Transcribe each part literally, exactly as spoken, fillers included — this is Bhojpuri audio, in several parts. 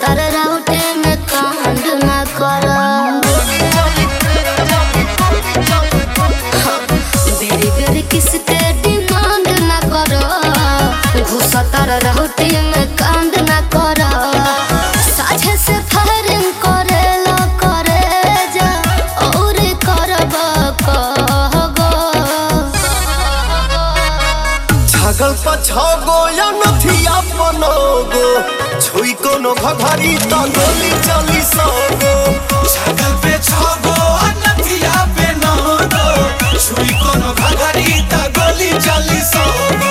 घुसतर राउटे में कांड न करो। बेरी बेरी किसके डिमांड न करो, घुसतर राउटे में कांड न करो। साझे से फायरिंग करे लो करे जा और करब कहगो। छगल पछगो या नथिया पनगो, छुई कोनो घघरी त गोली चली सगो। छगल पे छगो आ नथिया पे नगो, छुई कोनो घघरी त गोली चली सगो।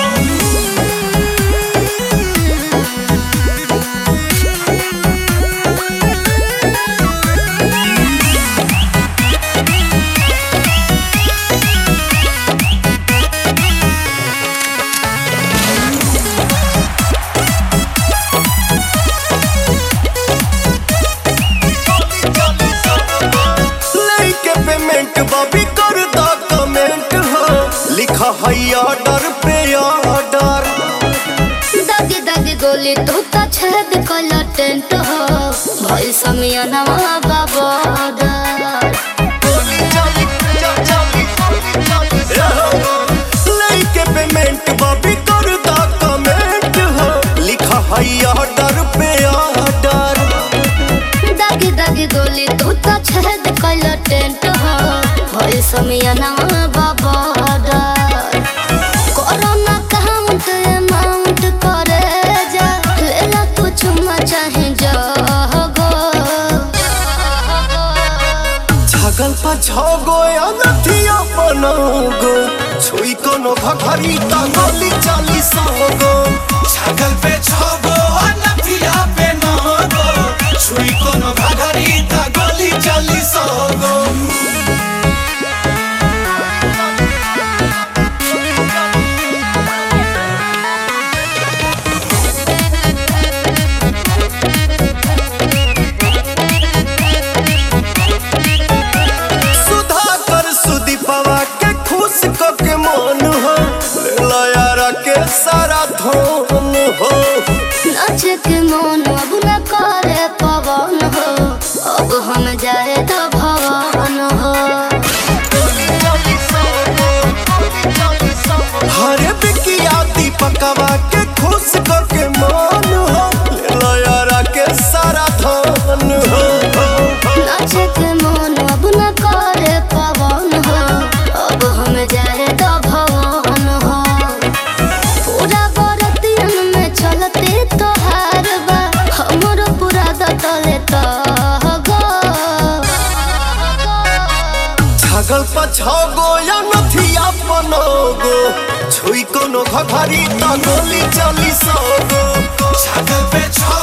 बॉबी कर दा कमेंट हो, लिखा है ऑर्डर पे ऑर्डर। दागी दागी गोली तू तो छेद कला टेंट हो, भाई समिया नवा बाबोडर। लेके पेमेंट बॉबी कर दा कमेंट हो, लिखा है ऑर्डर पे ऑर्डर। दागी दागी गोली तू तो छेद कला टेंट हो, भाई समिया नवा बाबोडर। कोरोना काउंट अमाउंट करे जा, लेला तू चुम्मा चाहे जगो। छगल पछगो या नथिया पनगो, छुई कोनो घघरी त गोली चली सगो। छगल पे छगो आ नथिया पे नगो, छुई कोनो घघरी त गोली चली सगो। के मन हो लयारा के सारा धन हो। नाचे के मन अब न करे पवन हो, अब हम जाए तो भवन हो। हरे बिकिया दीपकवा के खुश के मन हो लयारा के सारा धन हो। नाचे के मन अब न करे पवन हो, अब हम जाए तो भवन हो। पूरा बरतियन में चलते तोहार बा, हमरो पूरा दतले तगो। छगल पछगो या नथिया पनगो, छुई कोनो घघरी त गोली चली सगो। छगल पे